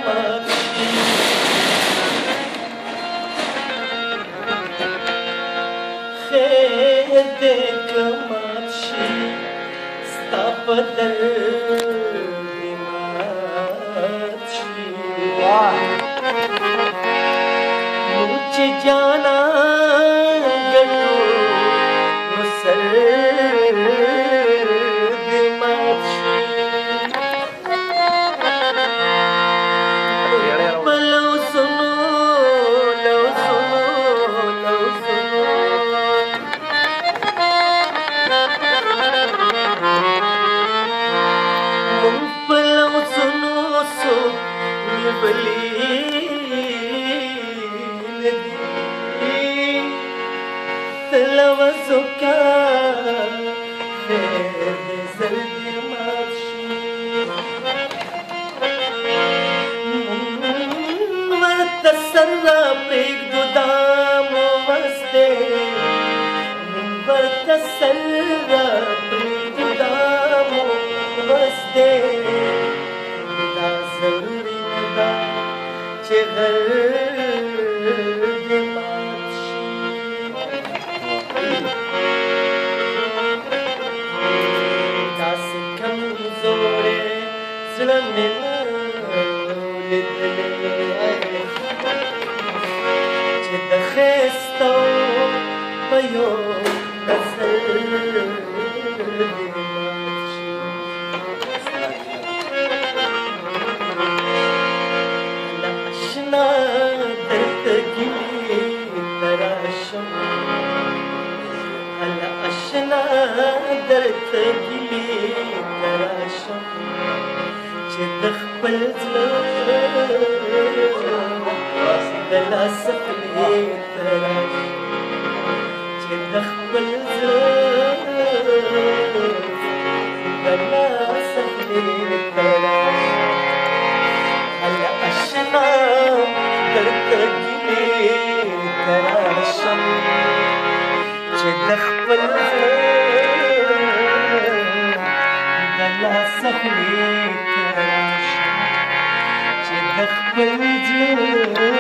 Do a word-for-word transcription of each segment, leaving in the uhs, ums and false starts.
خیر دې کمات شي ستا په درد دې مات شي موږ چې جانان ګټو نو سر دې مات شي په لوسونو لوسونو لوسونو تلوثو کا خیر دې زړګي مات شي ورته سر پرېږدو دا مو وس دی ورته سر پرېږدو دا مو وس دی دا ضروري نه ده چې غر دې مات شي داسې کمزوری زړه مې نه لیدلی چې د ښایستو په یو نظر دې مات شي له اشنا درته ګیلې ته راشم هله اشنا درته ګیلې ته راشم چې د خپل زړه د لاسه خولې ته راشم چې د خپل زړه د لاسه خولې ته راشم هله اشنا درته ګیلې ته راشم چې د خپل د لاسه خولې ته راشم چې د خپل زړه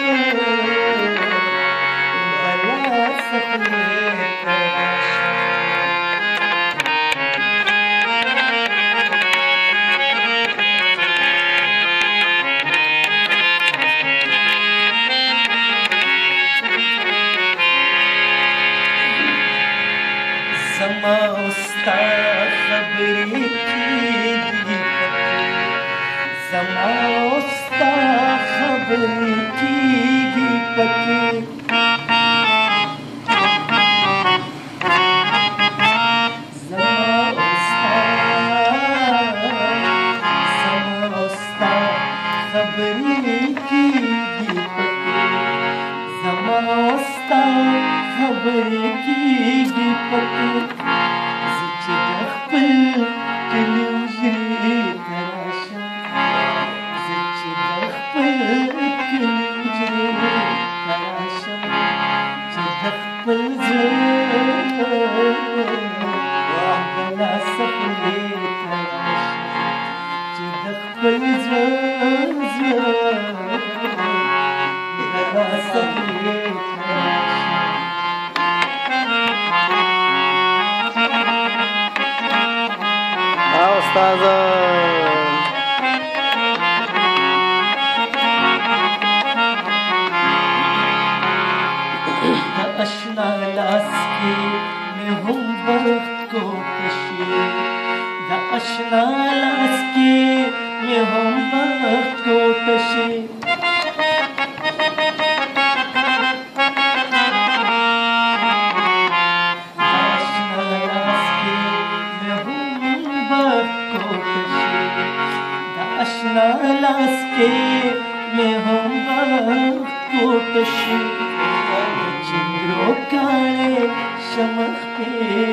د لاسه خولې ته راشم زما او ستا خبرې کېږي زما او ستا خبرې کېږي پکې زما او ستا زما او ستا خبرې کېږي پکې زما او ستا خبرې کېږي پکې زه چې د خپل کلي حجرې ته راشم زه چې د خپل کلي حجرې ته راشم چې د خپل زړه د لاسه خولې ته راشم چې د خپل زړه زړه د لاسه خولې ته راشم استاذه د اشنا لاس کې مې هم وخت کوته شي د اشنا لاس کې مې هم وخت کوته شي اشنا لاس کې مې هم وخت کوته شي چندرو کاڼې شمخ پې